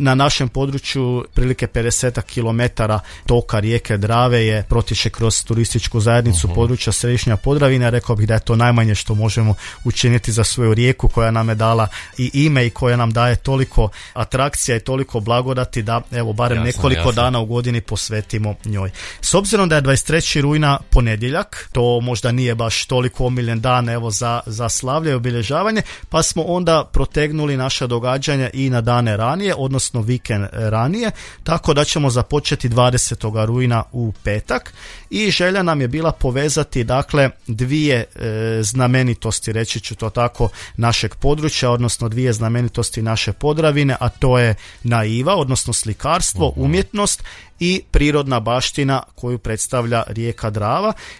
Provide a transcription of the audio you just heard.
Na našem području prilike 50 km toka rijeke Drave protječe kroz turističku zajednicu područja Središnja Podravina. Rekao bih da je to najmanje što možemo učiniti za svoju rijeku koja nam je dala i ime i koja nam daje toliko atrakcija i toliko blagodati da evo barem nekoliko dana u godini posvetimo njoj. S obzirom da je 23. rujna ponedjeljak, to možda nije baš toliko omiljen dan evo za slavlje i obilježavanje, pa smo onda protegnuli naša događanja i na dane ranije, odnosno vikend ranije, tako da ćemo započeti 20. rujna u petak i želja nam je bila povezati dakle dvije znamenitosti, reći ću to tako, našeg područja, odnosno dvije znamenitosti naše Podravine, a to je naiva, odnosno slikarstvo, umjetnost i prirodna baština koju predstavlja rijeka Drava.